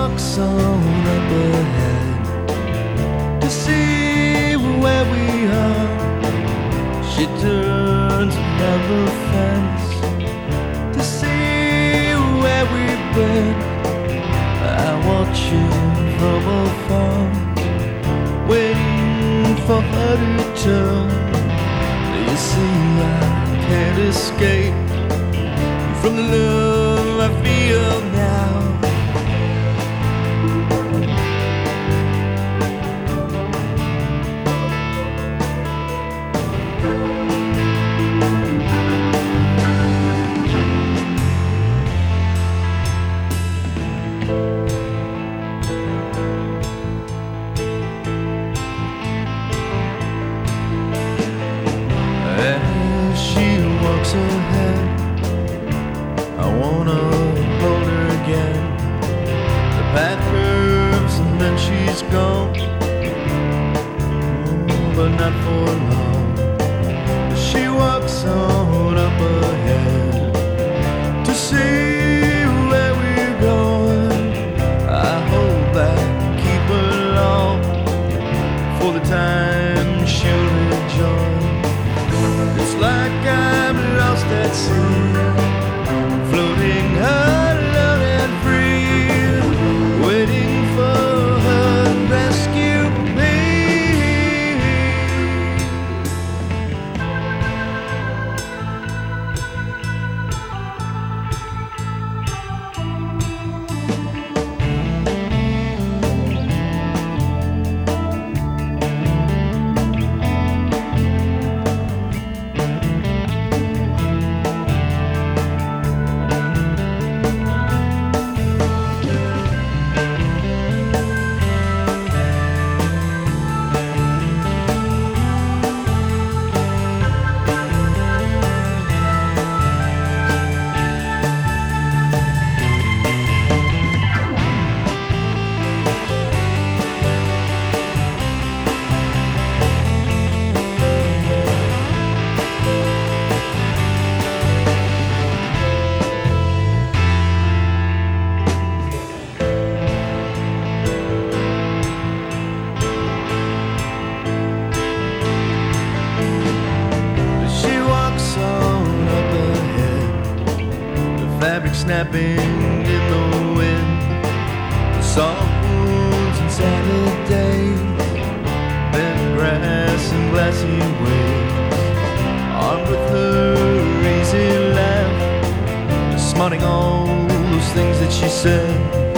walks on up ahead to see where we are. She turns around the fence to see where we've been. I watch you from afar, waiting for her to turn. You see, I can't escape from the love I feel now. As she walks ahead, I wanna hold her again. The path curves and then she's gone, but not for long. She walks on up ahead to see where we're going. I hold back, keep her long for the time she'll enjoy. It's like I'm lost at sea, floating alone and free, waiting for her to rescue me. Fabric snapping in the wind, the soft moons and salad days, bent grass and glassy waves, armed with her easy laugh, smarting all those things that she said.